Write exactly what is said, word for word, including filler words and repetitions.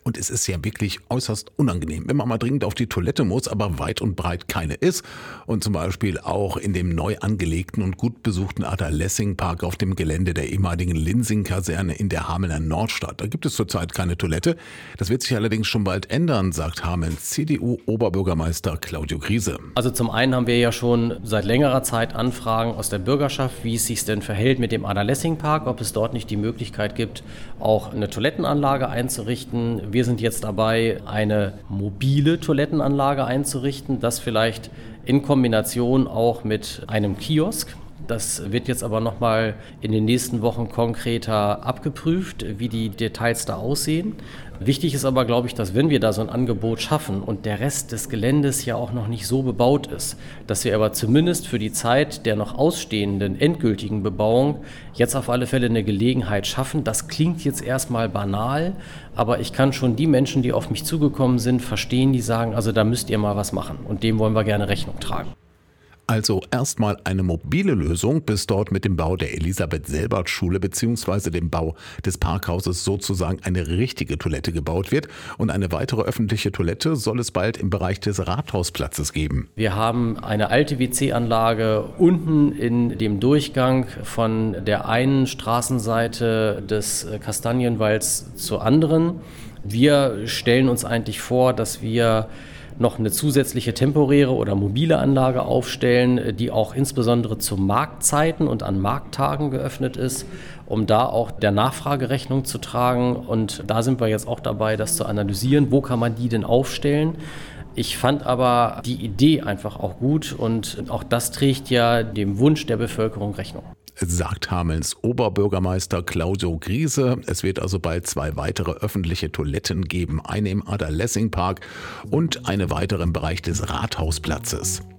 Und es ist ja wirklich äußerst unangenehm, wenn man mal dringend auf die Toilette muss, aber weit und breit keine ist. Und zum Beispiel auch in dem neu angelegten und gut besuchten Ada-Lessing-Park auf dem Gelände der ehemaligen Linsing-Kaserne in der Hamelner Nordstadt. Da gibt es zurzeit keine Toilette. Das wird sich allerdings schon bald ändern, sagt Hamelns C D U-Oberbürgermeister Claudio Griese. Also zum einen haben wir ja schon seit längerer Zeit Anfragen aus der Bürgerschaft, wie es sich denn verhält mit dem Ada-Lessing-Park, ob es dort nicht die Möglichkeit gibt, auch eine Toilettenanlage einzurichten. Wir sind jetzt dabei, eine mobile Toilettenanlage einzurichten, das vielleicht in Kombination auch mit einem Kiosk. Das wird jetzt aber nochmal in den nächsten Wochen konkreter abgeprüft, wie die Details da aussehen. Wichtig ist aber, glaube ich, dass wenn wir da so ein Angebot schaffen und der Rest des Geländes ja auch noch nicht so bebaut ist, dass wir aber zumindest für die Zeit der noch ausstehenden endgültigen Bebauung jetzt auf alle Fälle eine Gelegenheit schaffen. Das klingt jetzt erstmal banal, aber ich kann schon die Menschen, die auf mich zugekommen sind, verstehen, die sagen, also da müsst ihr mal was machen und dem wollen wir gerne Rechnung tragen. Also erstmal eine mobile Lösung, bis dort mit dem Bau der Elisabeth-Selbert-Schule bzw. dem Bau des Parkhauses sozusagen eine richtige Toilette gebaut wird. Und eine weitere öffentliche Toilette soll es bald im Bereich des Rathausplatzes geben. Wir haben eine alte W C-Anlage unten in dem Durchgang von der einen Straßenseite des Kastanienwalds zur anderen. Wir stellen uns eigentlich vor, dass wir noch eine zusätzliche temporäre oder mobile Anlage aufstellen, die auch insbesondere zu Marktzeiten und an Markttagen geöffnet ist, um da auch der Nachfrage Rechnung zu tragen. Und da sind wir jetzt auch dabei, das zu analysieren, wo kann man die denn aufstellen. Ich fand aber die Idee einfach auch gut und auch das trägt ja dem Wunsch der Bevölkerung Rechnung. Sagt Hamelns Oberbürgermeister Claudio Griese. Es wird also bald zwei weitere öffentliche Toiletten geben, eine im Ada-Lessing-Park und eine weitere im Bereich des Rathausplatzes.